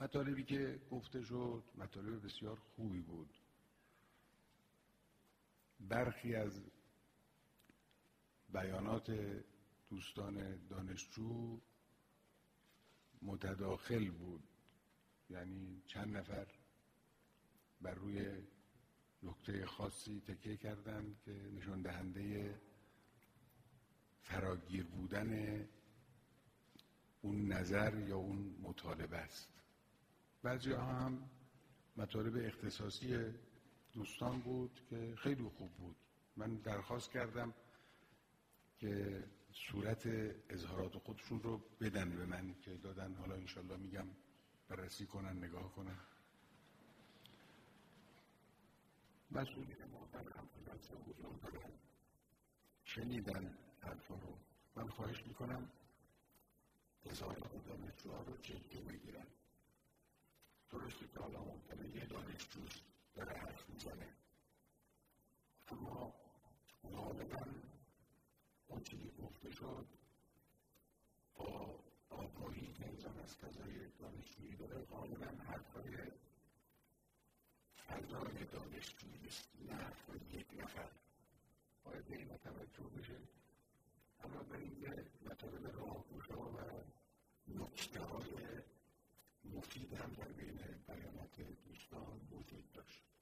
مطالبی که گفته شد مطالب بسیار خوبی بود. برخی از بیانات دوستان دانشجو متداخل بود، یعنی چند نفر بر روی نکته خاصی تکیه کردند که نشان دهنده فراگیر بودن اون نظر یا اون مطالبه است. بعضی ها هم مطالب اختصاصی دوستان بود که خیلی خوب بود. من درخواست کردم که صورت اظهارات خودشون رو بدن به من که دادن، حالا انشالله میگم بررسی کنن، نگاه کنن. مسئولین محترم که حضور دارن شنیدن حرفا رو. من خواهش میکنم اظهارات دانشجوها رو جدی بگیرن. درسته که حالا ممکنه یه دانشجوست داره حرف میزنه، اما غالبا اون چیزی گفته شد با آگاهی که انسان از فضای دانشجویی داره غالبا حرفای فضای دانشجویی است، نه حرفای یک نفر. باید به این توجه بشه. اما به اینکه مطالب راهگشا و نکته‌های مفید هم در بین بیانات دوستان وجود داشت.